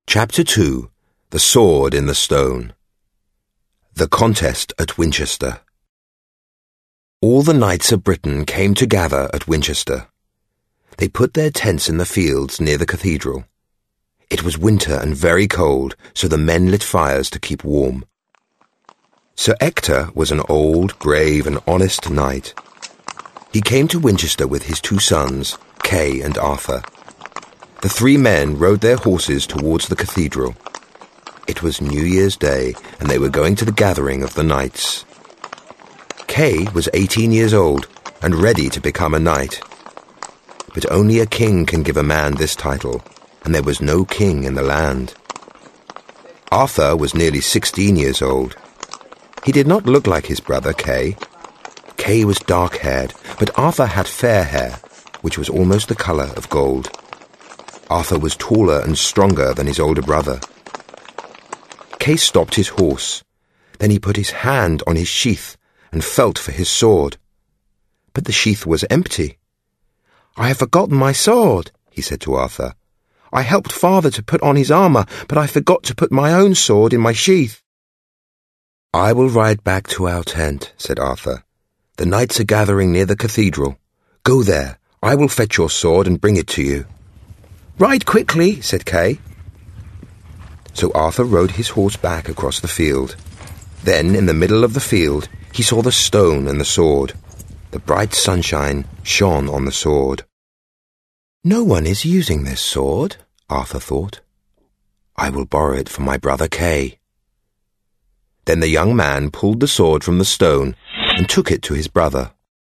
Chapter 2. The Sword in the Stone. The Contest at Winchester. All the knights of Britain came to gather at Winchester. They put their tents in the fields near the cathedral. It was winter and very cold, so the men lit fires to keep warm. Sir Ector was an old, brave and honest knight. He came to Winchester with his 2 sons, Kay and Arthur. The 3 men rode their horses towards the cathedral. It was New Year's Day, and they were going to the gathering of the knights. Kay was 18 years old and ready to become a knight. But only a king can give a man this title, and there was no king in the land. Arthur was nearly 16 years old. He did not look like his brother Kay. Kay was dark-haired, but Arthur had fair hair, which was almost the colour of gold. Arthur was taller and stronger than his older brother. Kay stopped his horse. Then he put his hand on his sheath and felt for his sword. But the sheath was empty. "I have forgotten my sword," he said to Arthur. "I helped father to put on his armour, but I forgot to put my own sword in my sheath." "I will ride back to our tent," said Arthur. "The knights are gathering near the cathedral. Go there. I will fetch your sword and bring it to you." "Ride quickly," said Kay. So Arthur rode his horse back across the field. Then, in the middle of the field, he saw the stone and the sword. The bright sunshine shone on the sword. "No one is using this sword," Arthur thought. "I will borrow it from my brother Kay." Then the young man pulled the sword from the stone and took it to his brother.